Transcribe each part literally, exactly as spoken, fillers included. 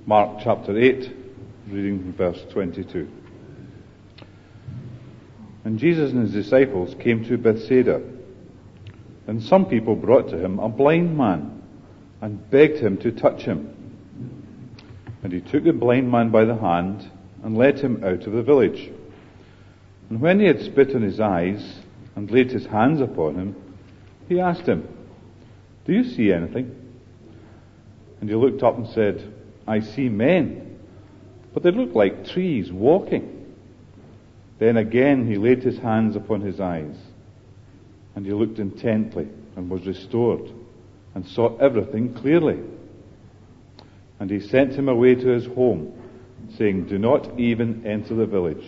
Mark chapter eight, reading from verse twenty-two. And Jesus and his disciples came to Bethsaida, and some people brought to him a blind man, and begged him to touch him. And he took the blind man by the hand, and led him out of the village. And when he had spit on his eyes, and laid his hands upon him, he asked him, "Do you see anything?" And he looked up and said, "I see men, but they look like trees walking." Then again he laid his hands upon his eyes, and he looked intently, and was restored, and saw everything clearly. And he sent him away to his home, saying, "Do not even enter the village."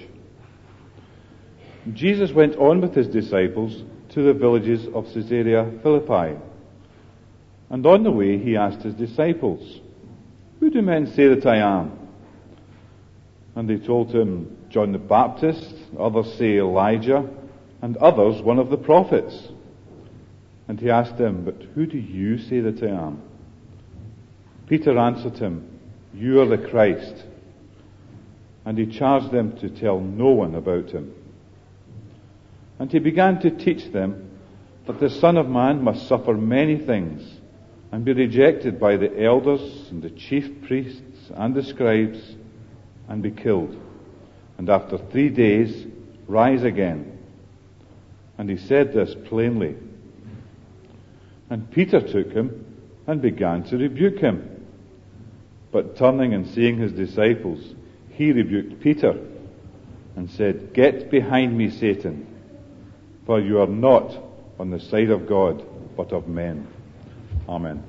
Jesus went on with his disciples to the villages of Caesarea Philippi. And on the way he asked his disciples, "Who do men say that I am?" And they told him, "John the Baptist, others say Elijah, and others one of the prophets." And he asked them, "But who do you say that I am?" Peter answered him, "You are the Christ." And he charged them to tell no one about him. And he began to teach them that the Son of Man must suffer many things, and be rejected by the elders and the chief priests and the scribes, and be killed, and after three days rise again. And he said this plainly. And Peter took him and began to rebuke him. But turning and seeing his disciples, he rebuked Peter and said, "Get behind me, Satan, for you are not on the side of God, but of men." Amen.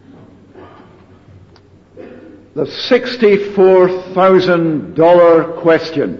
The sixty-four thousand dollars question.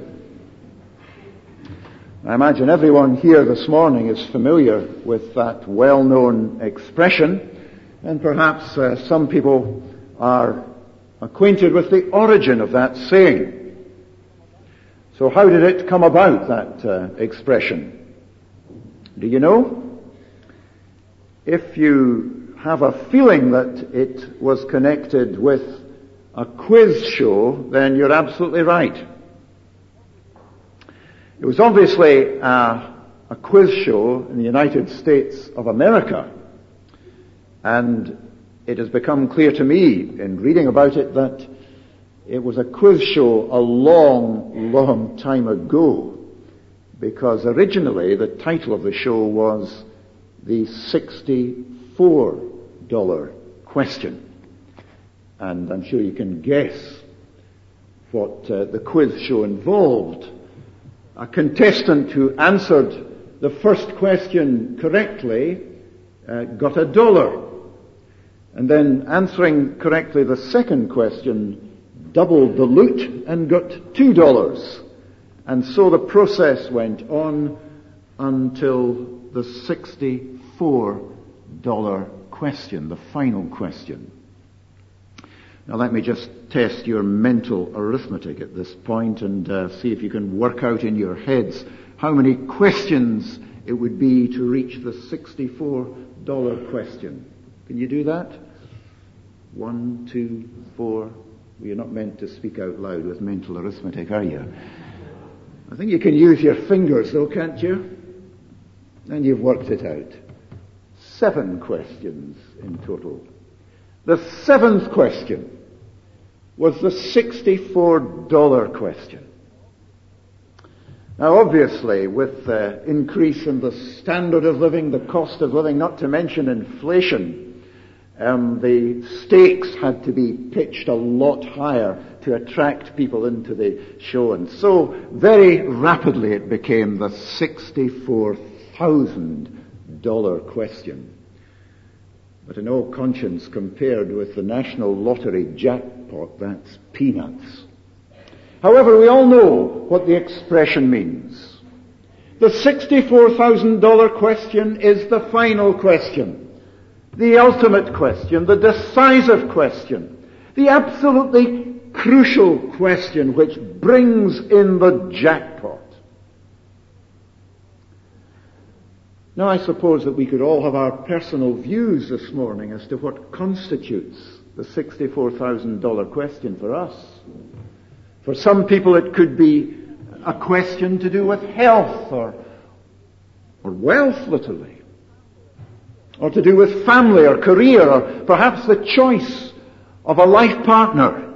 I imagine everyone here this morning is familiar with that well-known expression, and perhaps uh, some people are acquainted with the origin of that saying. So how did it come about, that uh, expression? Do you know? If you have a feeling that it was connected with a quiz show, then you're absolutely right. It was obviously a, a quiz show in the United States of America, and it has become clear to me in reading about it that it was a quiz show a long, long time ago, because originally the title of the show was the sixty-four dollars question. And I'm sure you can guess what uh, the quiz show involved. A contestant who answered the first question correctly uh, got a dollar. And then answering correctly the second question doubled the loot and got two dollars. And so the process went on until the sixty-four dollars question, the final question. Now let me just test your mental arithmetic at this point and uh, see if you can work out in your heads how many questions it would be to reach the sixty-four dollars question. Can you do that? One, two, four. Well, you're not meant to speak out loud with mental arithmetic, are you? I think you can use your fingers though, can't you? And you've worked it out. Seven questions in total. The seventh question was the sixty-four dollars question. Now obviously, with the increase in the standard of living, the cost of living, not to mention inflation, um, the stakes had to be pitched a lot higher to attract people into the show. And so very rapidly it became the sixty-four thousand dollars question. But in all conscience, compared with the National Lottery jackpot, that's peanuts. However, we all know what the expression means. The sixty-four thousand dollars question is the final question, the ultimate question, the decisive question, the absolutely crucial question which brings in the jackpot. Now I suppose that we could all have our personal views this morning as to what constitutes the sixty-four thousand dollars question for us. For some people it could be a question to do with health or, or wealth, literally. Or to do with family or career or perhaps the choice of a life partner.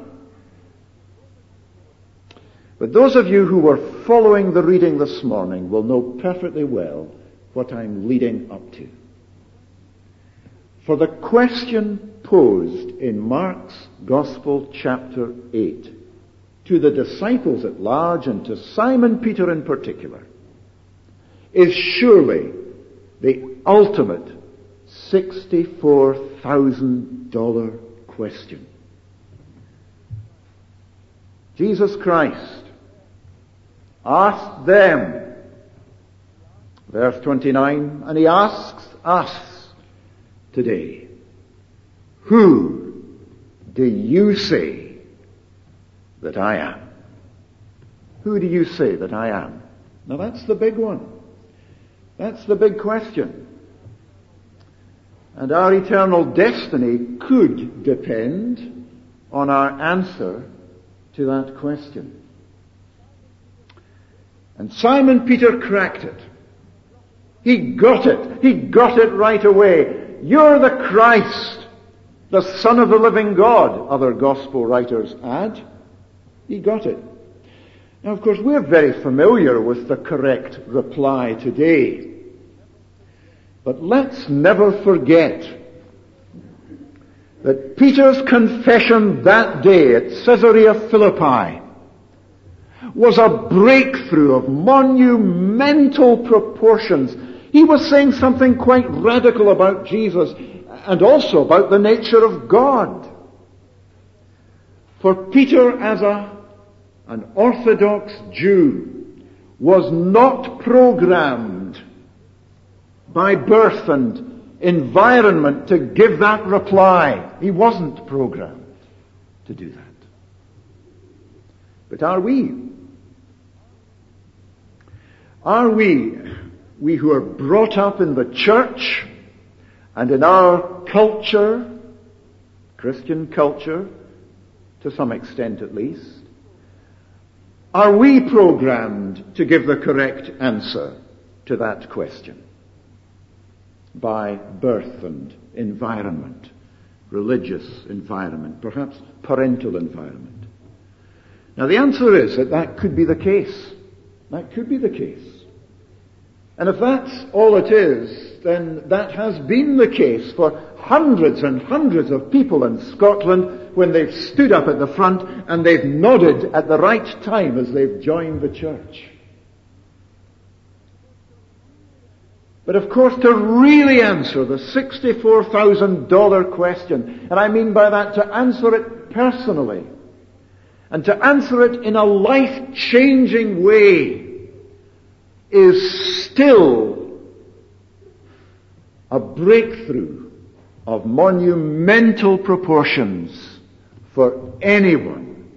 But those of you who were following the reading this morning will know perfectly well what I'm leading up to. For the question posed in Mark's Gospel chapter eight to the disciples at large and to Simon Peter in particular is surely the ultimate sixty-four thousand dollars question. Jesus Christ asked them, verse twenty-nine, and he asks us today, who do you say that I am? Who do you say that I am? Now that's the big one. That's the big question. And our eternal destiny could depend on our answer to that question. And Simon Peter cracked it. He got it. He got it right away. You're the Christ, the Son of the living God, other gospel writers add. He got it. Now, of course, we're very familiar with the correct reply today. But let's never forget that Peter's confession that day at Caesarea Philippi was a breakthrough of monumental proportions. He was saying something quite radical about Jesus and also about the nature of God. For Peter, as a, an Orthodox Jew, was not programmed by birth and environment to give that reply. He wasn't programmed to do that. But are we? Are we, we who are brought up in the church and in our culture, Christian culture, to some extent at least, are we programmed to give the correct answer to that question? By birth and environment, religious environment, perhaps parental environment. Now the answer is that that could be the case. That could be the case. And if that's all it is, then that has been the case for hundreds and hundreds of people in Scotland when they've stood up at the front and they've nodded at the right time as they've joined the church. But of course, to really answer the sixty-four thousand dollars question, and I mean by that to answer it personally, and to answer it in a life-changing way, is still a breakthrough of monumental proportions for anyone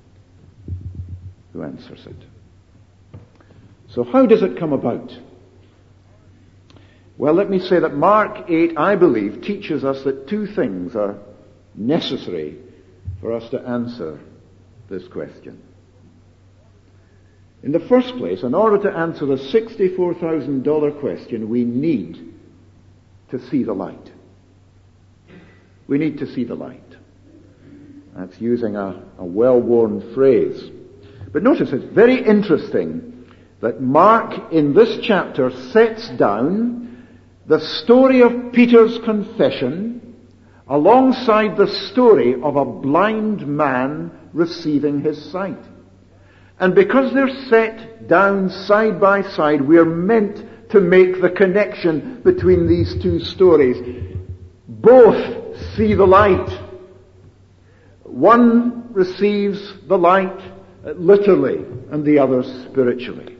who answers it. So how does it come about? Well, let me say that Mark eight, I believe, teaches us that two things are necessary for us to answer this question. In the first place, in order to answer the sixty-four thousand dollars question, we need to see the light. We need to see the light. That's using a, a well-worn phrase. But notice it's very interesting that Mark in this chapter sets down the story of Peter's confession alongside the story of a blind man receiving his sight. And because they're set down side by side, we're meant to make the connection between these two stories. Both see the light. One receives the light literally and the other spiritually.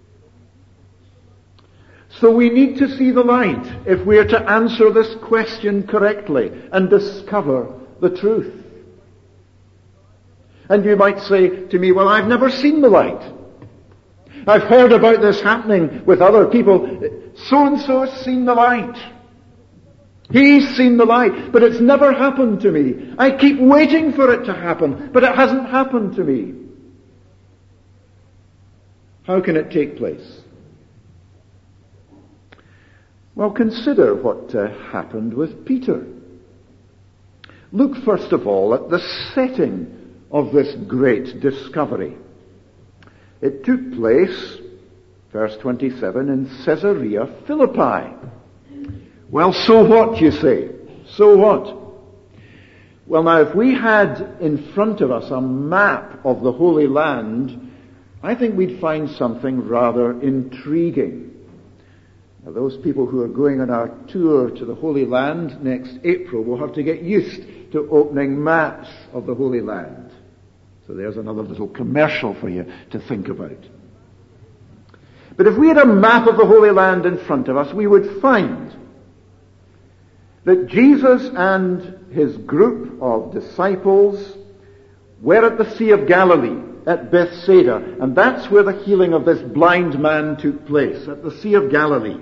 So we need to see the light if we are to answer this question correctly and discover the truth. And you might say to me, well, I've never seen the light. I've heard about this happening with other people. So-and-so has seen the light. He's seen the light, but it's never happened to me. I keep waiting for it to happen, but it hasn't happened to me. How can it take place? Well, consider what uh, happened with Peter. Look first of all at the setting of this great discovery. It took place, verse twenty-seven, in Caesarea Philippi. Well, so what, you say? So what? Well, now, if we had in front of us a map of the Holy Land, I think we'd find something rather intriguing. Now, those people who are going on our tour to the Holy Land next April will have to get used to opening maps of the Holy Land. So there's another little commercial for you to think about. But if we had a map of the Holy Land in front of us, we would find that Jesus and his group of disciples were at the Sea of Galilee, at Bethsaida, and that's where the healing of this blind man took place, at the Sea of Galilee.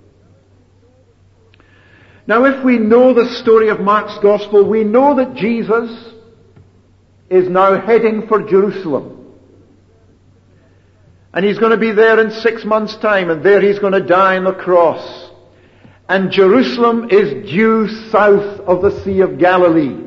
Now, if we know the story of Mark's Gospel, we know that Jesus is now heading for Jerusalem. And he's going to be there in six months' time, and there he's going to die on the cross. And Jerusalem is due south of the Sea of Galilee.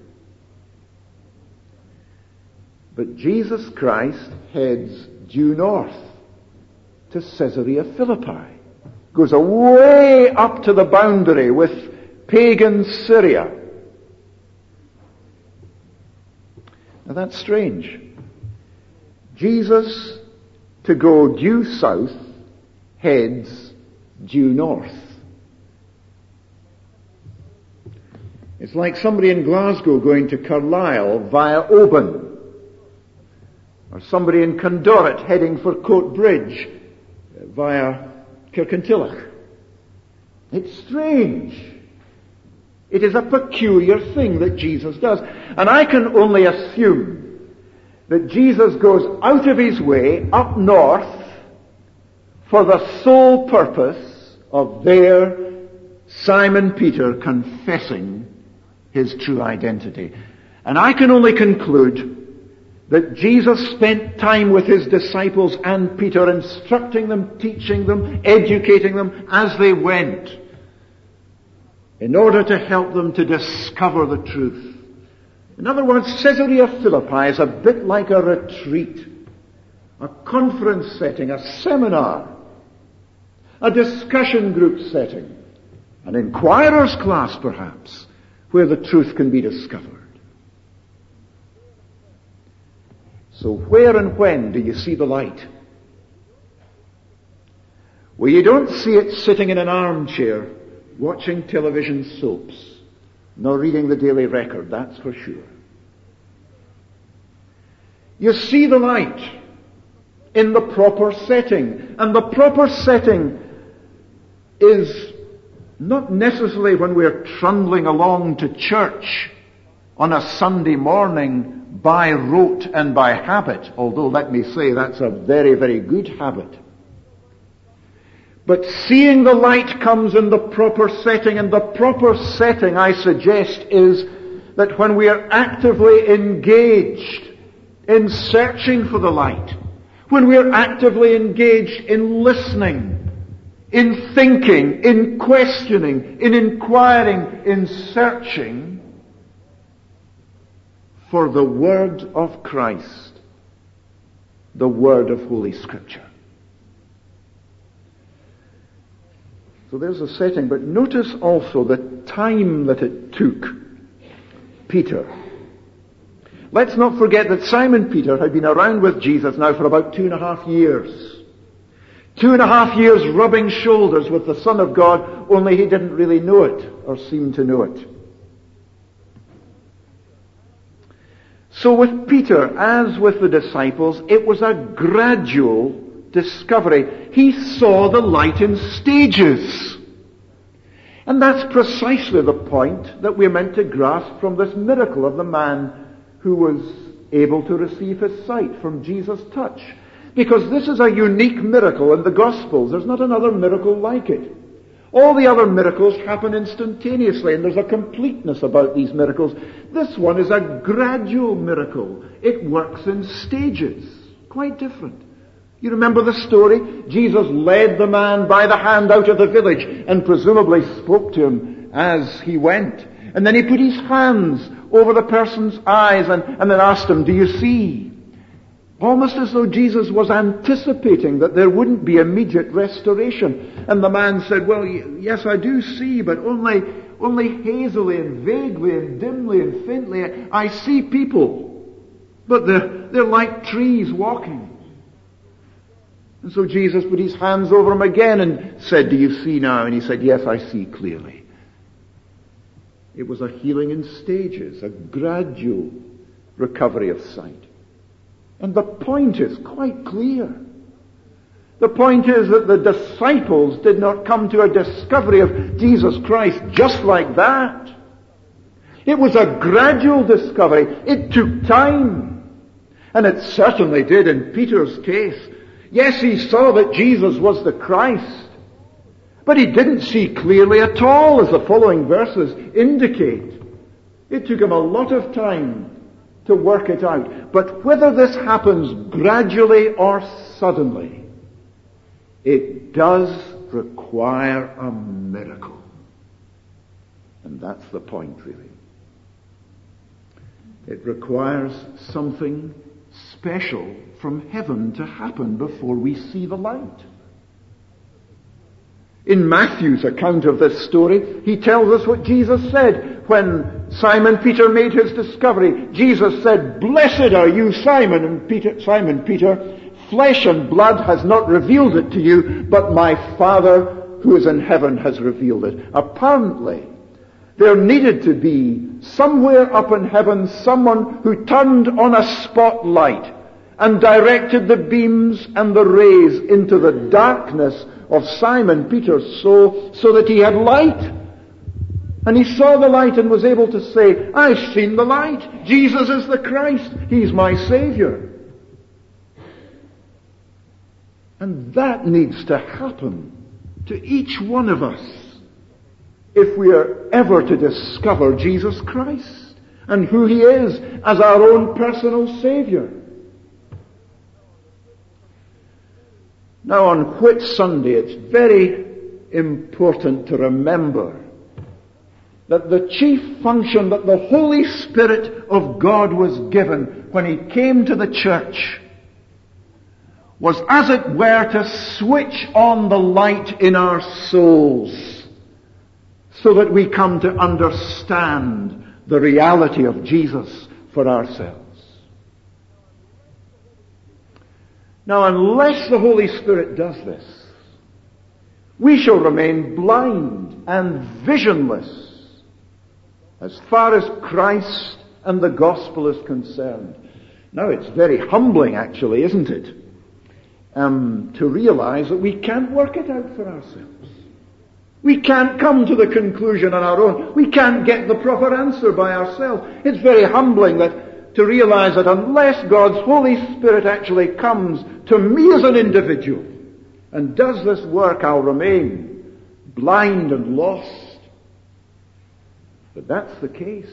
But Jesus Christ heads due north to Caesarea Philippi. Goes away up to the boundary with pagan Syria. Now that's strange. Jesus, to go due south, heads due north. It's like somebody in Glasgow going to Carlisle via Oban. Or somebody in Condorit heading for Coat Bridge via Kirkintilloch. It's strange. It is a peculiar thing that Jesus does. And I can only assume that Jesus goes out of his way up north for the sole purpose of there Simon Peter confessing his true identity. And I can only conclude that Jesus spent time with his disciples and Peter, instructing them, teaching them, educating them as they went, in order to help them to discover the truth. In other words, Caesarea Philippi is a bit like a retreat, a conference setting, a seminar, a discussion group setting, an inquirer's class perhaps, where the truth can be discovered. So where and when do you see the light? Well, you don't see it sitting in an armchair watching television soaps, nor reading the Daily Record, that's for sure. You see the light in the proper setting, and the proper setting is not necessarily when we're trundling along to church on a Sunday morning by rote and by habit, although let me say that's a very, very good habit. But seeing the light comes in the proper setting, and the proper setting, I suggest, is that when we are actively engaged in searching for the light, when we are actively engaged in listening, in thinking, in questioning, in inquiring, in searching for the Word of Christ, the Word of Holy Scripture. So there's a setting, but notice also the time that it took Peter. Let's not forget that Simon Peter had been around with Jesus now for about two and a half years. Two and a half years rubbing shoulders with the Son of God, only he didn't really know it, or seem to know it. So with Peter, as with the disciples, it was a gradual discovery. He saw the light in stages. And that's precisely the point that we're meant to grasp from this miracle of the man who was able to receive his sight from Jesus' touch. Because this is a unique miracle in the Gospels. There's not another miracle like it. All the other miracles happen instantaneously, and there's a completeness about these miracles. This one is a gradual miracle. It works in stages. Quite different. You remember the story? Jesus led the man by the hand out of the village and presumably spoke to him as he went. And then he put his hands over the person's eyes and, and then asked him, "Do you see?" Almost as though Jesus was anticipating that there wouldn't be immediate restoration. And the man said, "Well, yes, I do see, but only, only hazily and vaguely and dimly and faintly. I see people, but they're, they're like trees walking." And so Jesus put his hands over him again and said, "Do you see now?" And he said, "Yes, I see clearly." It was a healing in stages, a gradual recovery of sight. And the point is quite clear. The point is that the disciples did not come to a discovery of Jesus Christ just like that. It was a gradual discovery. It took time. And it certainly did in Peter's case. Yes, he saw that Jesus was the Christ. But he didn't see clearly at all, as the following verses indicate. It took him a lot of time to work it out. But whether this happens gradually or suddenly, it does require a miracle. And that's the point, really. It requires something special from heaven to happen before we see the light. In Matthew's account of this story, he tells us what Jesus said when Simon Peter made his discovery. Jesus said, "Blessed are you, Simon and Peter, Simon Peter, flesh and blood has not revealed it to you, but my Father who is in heaven has revealed it." Apparently, there needed to be somewhere up in heaven someone who turned on a spotlight and directed the beams and the rays into the darkness of Simon Peter's soul so that he had light. And he saw the light and was able to say, "I've seen the light. Jesus is the Christ. He's my Savior." And that needs to happen to each one of us if we are ever to discover Jesus Christ and who He is as our own personal Savior. Now on Whit Sunday, it's very important to remember that the chief function that the Holy Spirit of God was given when He came to the church was, as it were, to switch on the light in our souls so that we come to understand the reality of Jesus for ourselves. Now, unless the Holy Spirit does this, we shall remain blind and visionless as far as Christ and the gospel is concerned. Now, it's very humbling, actually, isn't it? Um, to realize that we can't work it out for ourselves. We can't come to the conclusion on our own. We can't get the proper answer by ourselves. It's very humbling that to realize that unless God's Holy Spirit actually comes to me as an individual and does this work, I'll remain blind and lost. But that's the case.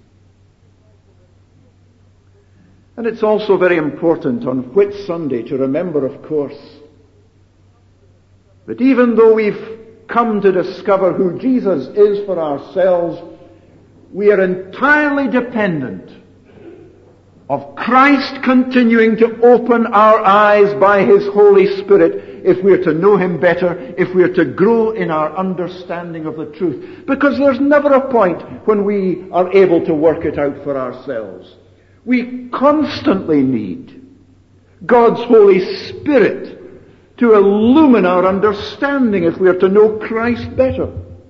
And it's also very important on Whit Sunday to remember, of course, that even though we've come to discover who Jesus is for ourselves, we are entirely dependent of Christ continuing to open our eyes by His Holy Spirit if we're to know Him better, if we're to grow in our understanding of the truth. Because there's never a point when we are able to work it out for ourselves. We constantly need God's Holy Spirit to illumine our understanding if we are to know Christ better.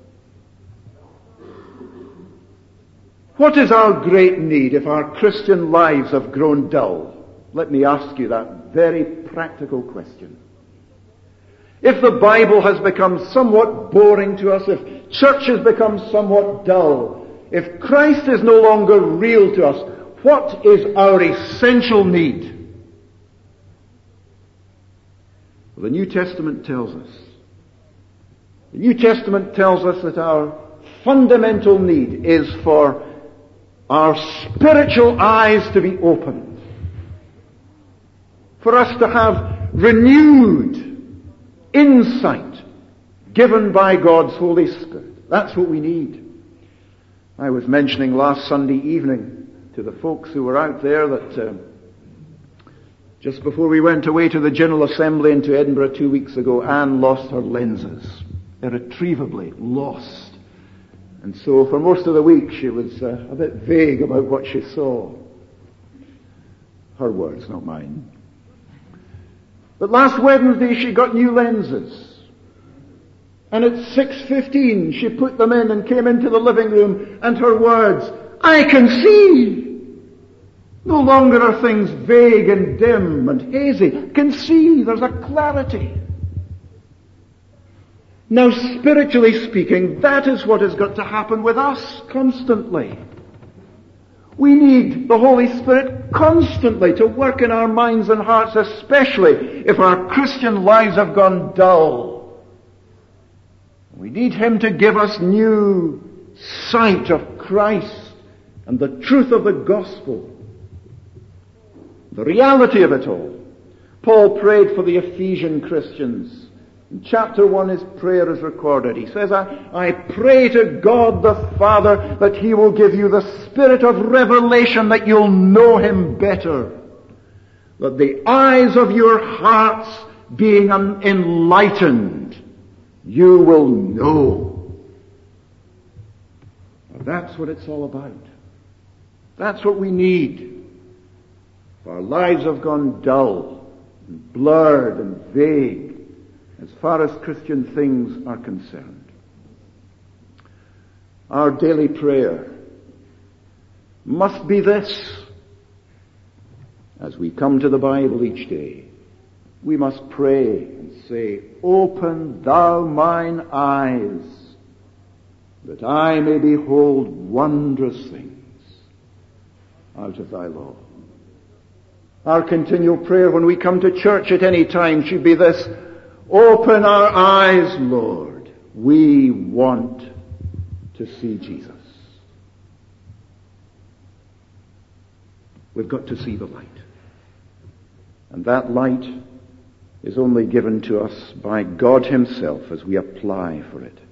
What is our great need if our Christian lives have grown dull? Let me ask you that very practical question. If the Bible has become somewhat boring to us, if church has become somewhat dull, if Christ is no longer real to us, what is our essential need? Well, the New Testament tells us The New Testament tells us that our fundamental need is for our spiritual eyes to be opened, for us to have renewed insight given by God's Holy Spirit. That's what we need. I was mentioning last Sunday evening to the folks who were out there that uh, just before we went away to the General Assembly into Edinburgh two weeks ago, Anne lost her lenses. Irretrievably lost. And so for most of the week she was uh, a bit vague about what she saw. Her words, not mine. But last Wednesday she got new lenses. And at six fifteen she put them in and came into the living room, and her words, I can see! No longer are things vague and dim and hazy. I can see, there's a clarity. Now, spiritually speaking, that is what has got to happen with us constantly. We need the Holy Spirit constantly to work in our minds and hearts, especially if our Christian lives have gone dull. We need Him to give us new sight of Christ and the truth of the gospel, the reality of it all. Paul prayed for the Ephesian Christians. In chapter one, his prayer is recorded. He says, I, I pray to God the Father that He will give you the spirit of revelation, that you'll know Him better, that the eyes of your hearts being enlightened, you will know. Well, that's what it's all about. That's what we need. Our lives have gone dull and blurred and vague as far as Christian things are concerned. Our daily prayer must be this. As we come to the Bible each day, we must pray and say, open thou mine eyes, that I may behold wondrous things out of thy law. Our continual prayer when we come to church at any time should be this: open our eyes, Lord. We want to see Jesus. We've got to see the light. And that light is only given to us by God Himself as we apply for it.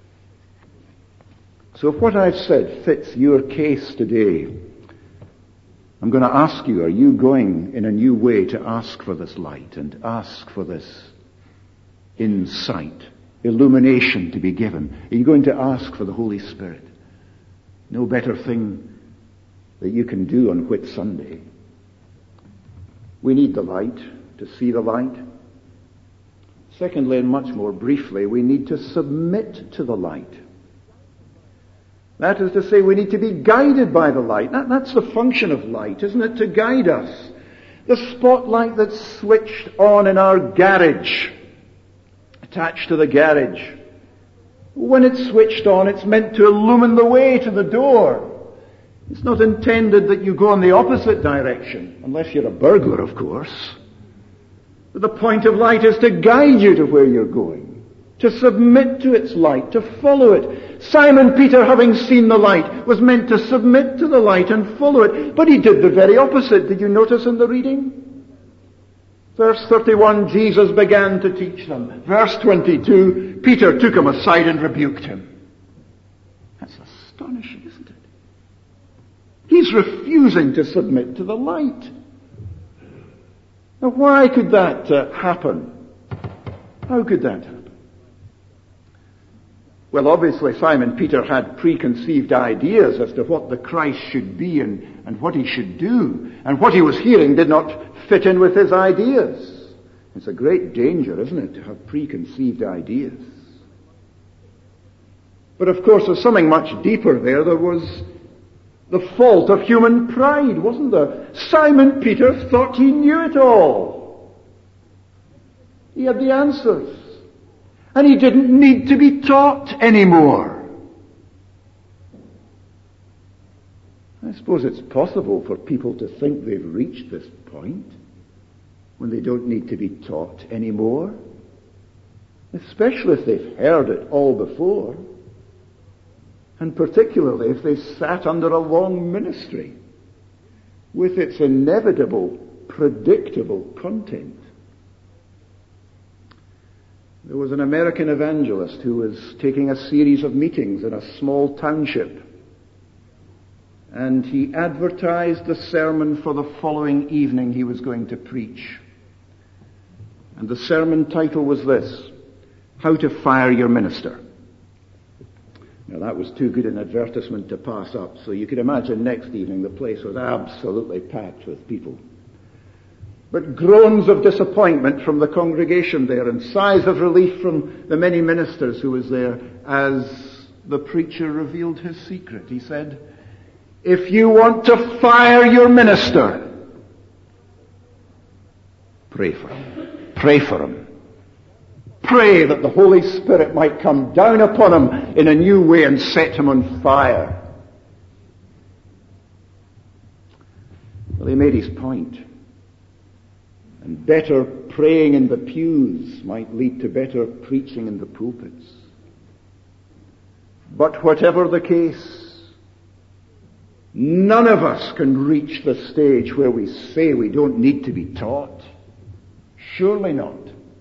So if what I've said fits your case today, I'm going to ask you, are you going in a new way to ask for this light and ask for this insight, illumination to be given? Are you going to ask for the Holy Spirit? No better thing that you can do on Whit Sunday. We need the light to see the light. Secondly, and much more briefly, we need to submit to the light. That is to say, we need to be guided by the light. That, that's the function of light, isn't it? To guide us. The spotlight that's switched on in our garage, attached to the garage. When it's switched on, it's meant to illumine the way to the door. It's not intended that you go in the opposite direction, unless you're a burglar, of course. But the point of light is to guide you to where you're going, to submit to its light, to follow it. Simon Peter, having seen the light, was meant to submit to the light and follow it. But he did the very opposite. Did you notice in the reading? Verse thirty-one, Jesus began to teach them. Verse twenty-two, Peter took him aside and rebuked him. That's astonishing, isn't it? He's refusing to submit to the light. Now, why could that uh, happen? How could that happen? Well, obviously Simon Peter had preconceived ideas as to what the Christ should be and, and what he should do. And what he was hearing did not fit in with his ideas. It's a great danger, isn't it, to have preconceived ideas. But of course there's something much deeper there. There was the fault of human pride, wasn't there? Simon Peter thought he knew it all. He had the answers. And he didn't need to be taught anymore. I suppose it's possible for people to think they've reached this point when they don't need to be taught anymore. especially if they've heard it all before, and particularly if they sat under a long ministry with its inevitable, predictable content. There was an American evangelist who was taking a series of meetings in a small township, and he advertised the sermon for the following evening he was going to preach. And the sermon title was this: How to Fire Your Minister. Now that was too good an advertisement to pass up, so you could imagine next evening the place was absolutely packed with people. But groans of disappointment from the congregation there, and sighs of relief from the many ministers who was there, as the preacher revealed his secret. He said, if you want to fire your minister, pray for him. Pray for him. Pray that the Holy Spirit might come down upon him in a new way and set him on fire. Well, he made his point. And better praying in the pews might lead to better preaching in the pulpits. But whatever the case, none of us can reach the stage where we say we don't need to be taught. Surely not.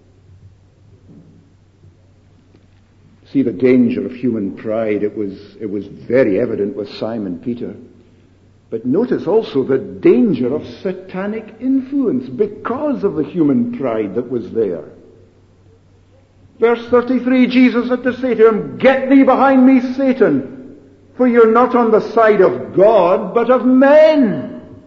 See the danger of human pride. It was, it was very evident with Simon Peter. But notice also the danger of satanic influence because of the human pride that was there. Verse thirty-three, Jesus had to say to him, get thee behind me, Satan, for you're not on the side of God, but of men.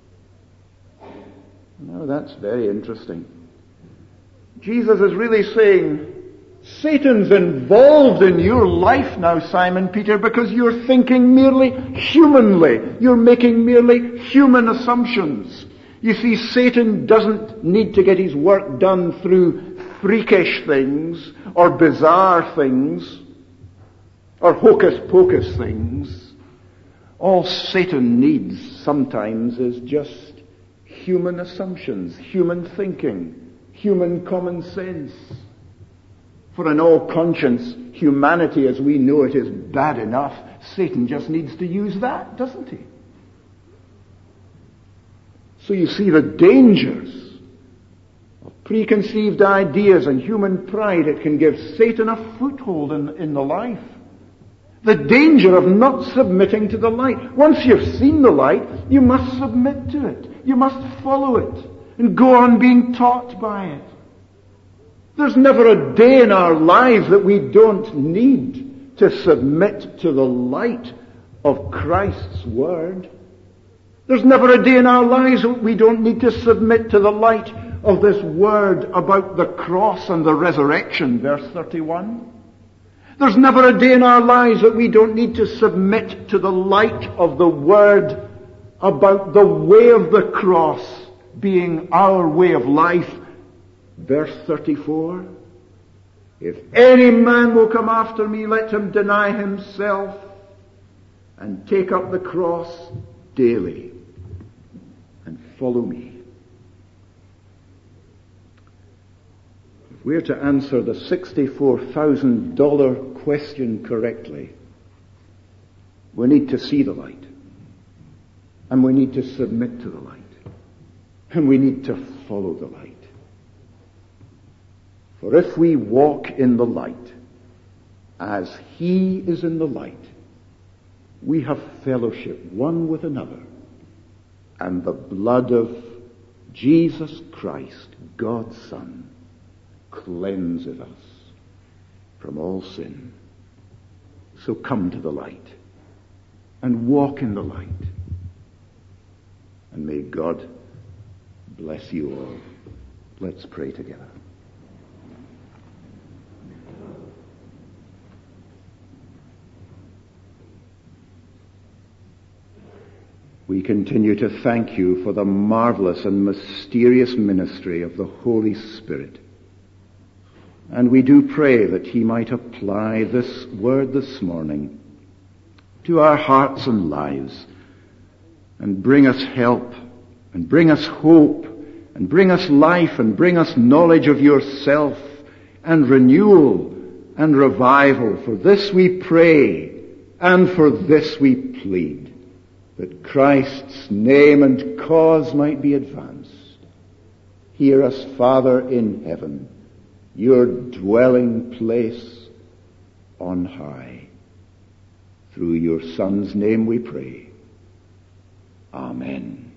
Now that's very interesting. Jesus is really saying, Satan's involved in your life now, Simon Peter, because you're thinking merely humanly. You're making merely human assumptions. You see, Satan doesn't need to get his work done through freakish things or bizarre things or hocus-pocus things. All Satan needs sometimes is just human assumptions, human thinking, human common sense. For in all conscience, humanity as we know it is bad enough. Satan just needs to use that, doesn't he? So you see the dangers of preconceived ideas and human pride. It can give Satan a foothold in, in the life. The danger of not submitting to the light. Once you've seen the light, you must submit to it. You must follow it and go on being taught by it. There's never a day in our lives that we don't need to submit to the light of Christ's Word. There's never a day in our lives that we don't need to submit to the light of this Word about the cross and the resurrection, verse thirty-one. There's never a day in our lives that we don't need to submit to the light of the Word about the way of the cross being our way of life. Verse thirty-four, if any man will come after me, let him deny himself and take up the cross daily and follow me. If we're to answer the sixty-four thousand dollars question correctly, we need to see the light. And we need to submit to the light. And we need to follow the light. For if we walk in the light, as he is in the light, we have fellowship one with another, and the blood of Jesus Christ, God's Son, cleanses us from all sin. So come to the light, and walk in the light, and may God bless you all. Let's pray together. We continue to thank you for the marvelous and mysterious ministry of the Holy Spirit. And we do pray that he might apply this word this morning to our hearts and lives and bring us help and bring us hope and bring us life and bring us knowledge of yourself and renewal and revival. For this we pray, and for this we plead, that Christ's name and cause might be advanced. Hear us, Father in heaven, your dwelling place on high. Through your Son's name we pray. Amen.